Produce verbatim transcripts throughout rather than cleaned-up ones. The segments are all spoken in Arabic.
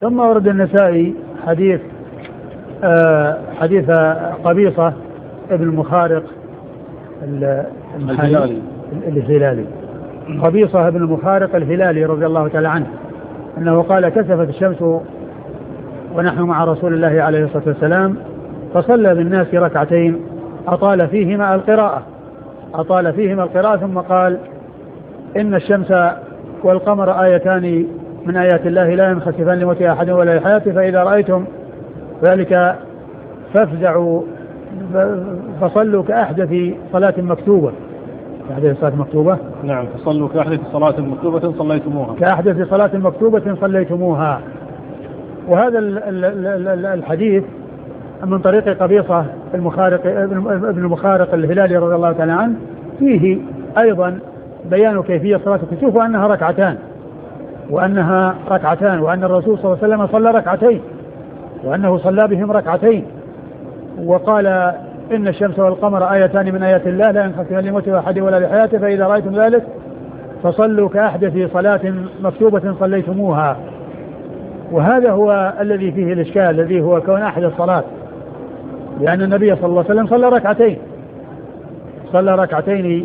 ثم ورد النسائي حديث آه حديث قبيصة ابن المخارق الهلالي الهلالي قبيصة ابن المخارق الهلالي رضي الله تعالى عنه أنه قال كسفت الشمس ونحن مع رسول الله عليه الصلاة والسلام فصلى بالناس ركعتين أطال فيهما القراءة أطال فيهما القراءة ثم قال إن الشمس والقمر آيتان من آيات الله لا ينخسفان لموت أحد ولا لحياته فإذا رأيتم ذلك فافزعوا فصلوا كأحدث صلاة مكتوبة. كأحدث صلاة مكتوبة نعم فصلوا كأحدث صلاة مكتوبة صليتموها كأحدث صلاة مكتوبة صليتموها. وهذا الحديث من طريق قبيصة المخارق ابن المخارق الهلالي رضي الله تعالى عنه فيه أيضا بيان كيفية صلاة الكسوف وأنها ركعتان وأنها ركعتان وأن الرسول صلى الله عليه وسلم صلى ركعتين وأنه صلى بهم ركعتين وقال إن الشمس والقمر آيتان من آيات الله لا ينخسفان لموت أحد ولا لحياته فإذا رأيتم ذلك فصلوا كأحدث صلاة مكتوبة صليتموها. وهذا هو الذي فيه الإشكال الذي هو كون أحد الصلاة لأن النبي صلى الله عليه وسلم صلى ركعتين صلى ركعتين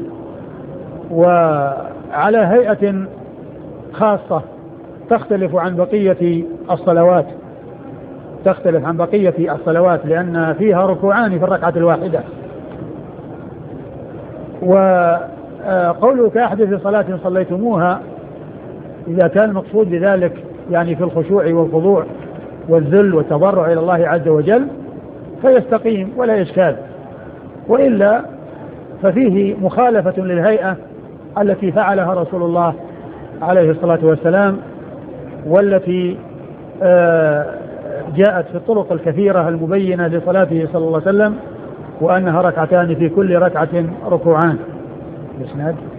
وعلى هيئة خاصة تختلف عن بقية الصلوات تختلف عن بقية الصلوات لأن فيها ركوعان في الركعة الواحدة. وقوله كأحدث صلاة صليتموها إذا كان المقصود بذلك يعني في الخشوع والخضوع والذل والتضرع إلى الله عز وجل فيستقيم ولا إشكال وإلا ففيه مخالفة للهيئة التي فعلها رسول الله عليه الصلاة والسلام والتي جاءت في الطرق الكثيرة المبينة لصلاته صلى الله عليه وسلم وأنها ركعتان في كل ركعة ركوعان.